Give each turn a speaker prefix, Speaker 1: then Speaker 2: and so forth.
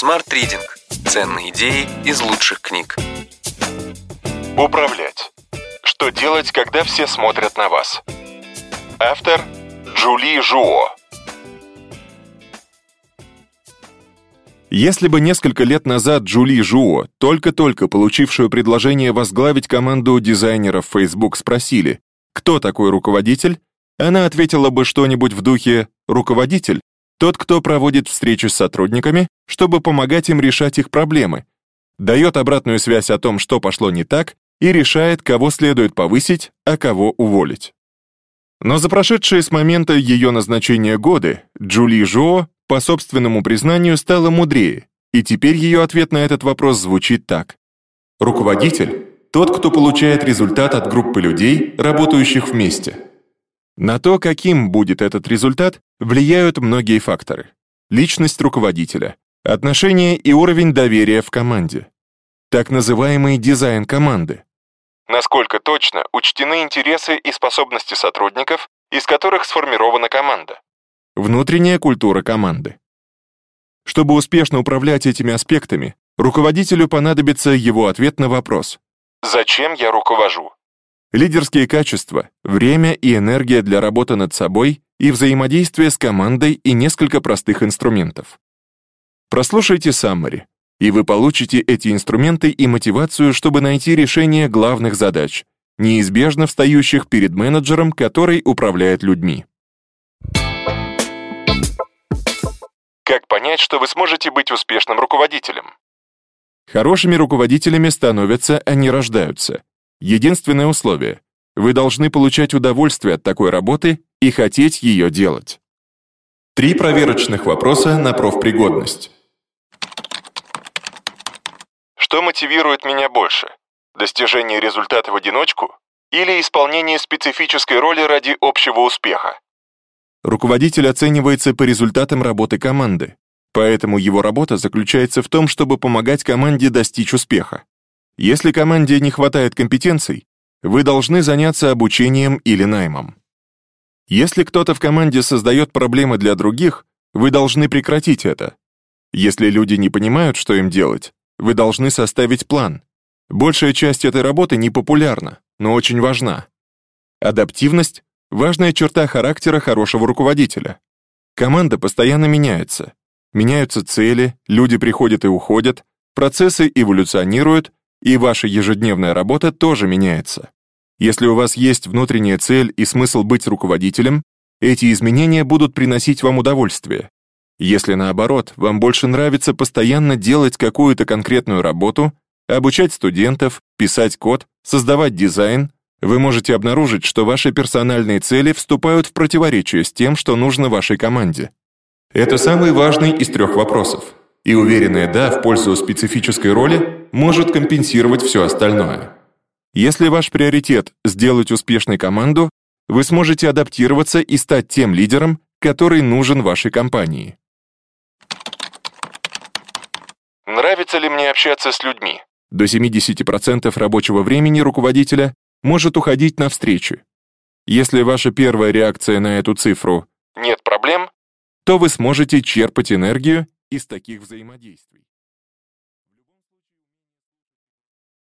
Speaker 1: Smart Reading. Ценные идеи из лучших книг.
Speaker 2: Управлять. Что делать, когда все смотрят на вас? Автор Джули Жуо.
Speaker 3: Если бы несколько лет назад Джули Жуо, только-только получившую предложение возглавить команду дизайнеров Facebook, спросили, кто такой руководитель, она ответила бы что-нибудь в духе «руководитель – тот, кто проводит встречи с сотрудниками, чтобы помогать им решать их проблемы, дает обратную связь о том, что пошло не так, и решает, кого следует повысить, а кого уволить». Но за прошедшие с момента ее назначения годы Джули Жуо, по собственному признанию, стала мудрее, и теперь ее ответ на этот вопрос звучит так. Руководитель – тот, кто получает результат от группы людей, работающих вместе. На то, каким будет этот результат, влияют многие факторы. Личность руководителя, отношения и уровень доверия в команде. Так называемый дизайн команды. Насколько точно учтены интересы и способности сотрудников, из которых сформирована команда. Внутренняя культура команды. Чтобы успешно управлять этими аспектами, руководителю понадобится его ответ на вопрос «Зачем я руковожу?». Лидерские качества, время и энергия для работы над собой и взаимодействие с командой и несколько простых инструментов. Прослушайте summary, и вы получите эти инструменты и мотивацию, чтобы найти решение главных задач, неизбежно встающих перед менеджером, который управляет людьми.
Speaker 2: Как понять, что вы сможете быть успешным руководителем?
Speaker 3: Хорошими руководителями становятся, а не рождаются. Единственное условие – вы должны получать удовольствие от такой работы и хотеть ее делать. 3 проверочных вопроса на профпригодность.
Speaker 2: Что мотивирует меня больше? Достижение результата в одиночку или исполнение специфической роли ради общего успеха?
Speaker 3: Руководитель оценивается по результатам работы команды, поэтому его работа заключается в том, чтобы помогать команде достичь успеха. Если команде не хватает компетенций, вы должны заняться обучением или наймом. Если кто-то в команде создает проблемы для других, вы должны прекратить это. Если люди не понимают, что им делать, вы должны составить план. Большая часть этой работы непопулярна, но очень важна. Адаптивность – важная черта характера хорошего руководителя. Команда постоянно меняется. Меняются цели, люди приходят и уходят, процессы эволюционируют, и ваша ежедневная работа тоже меняется. Если у вас есть внутренняя цель и смысл быть руководителем, эти изменения будут приносить вам удовольствие. Если наоборот, вам больше нравится постоянно делать какую-то конкретную работу, обучать студентов, писать код, создавать дизайн, вы можете обнаружить, что ваши персональные цели вступают в противоречие с тем, что нужно вашей команде. Это самый важный из 3 вопросов. И уверенное «да» в пользу специфической роли может компенсировать все остальное. Если ваш приоритет – сделать успешной команду, вы сможете адаптироваться и стать тем лидером, который нужен вашей компании.
Speaker 2: Нравится ли мне общаться с людьми?
Speaker 3: До 70% рабочего времени руководителя может уходить на встречи. Если ваша первая реакция на эту цифру
Speaker 2: «нет проблем»,
Speaker 3: то вы сможете черпать энергию из таких взаимодействий.